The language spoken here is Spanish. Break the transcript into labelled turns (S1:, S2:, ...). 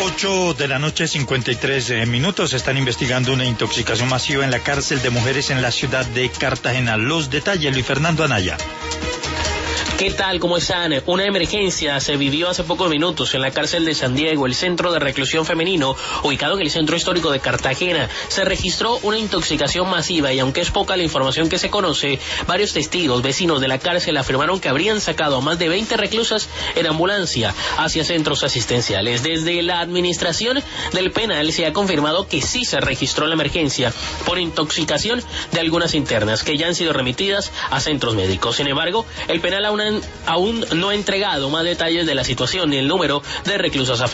S1: 8 de la noche, 53 minutos. Están investigando una intoxicación masiva en la cárcel de mujeres en la ciudad de Cartagena. Los detalles, Luis Fernando Anaya.
S2: ¿Qué tal? ¿Cómo están? Una emergencia se vivió hace pocos minutos en la cárcel de San Diego, el centro de reclusión femenino, ubicado en el centro histórico de Cartagena. Se registró una intoxicación masiva y aunque es poca la información que se conoce, varios testigos, vecinos de la cárcel afirmaron que habrían sacado a más de 20 reclusas en ambulancia hacia centros asistenciales. Desde la administración del penal se ha confirmado que sí se registró la emergencia por intoxicación de algunas internas que ya han sido remitidas a centros médicos. Sin embargo, el penal aún no ha entregado más detalles de la situación ni el número de reclusas afectados.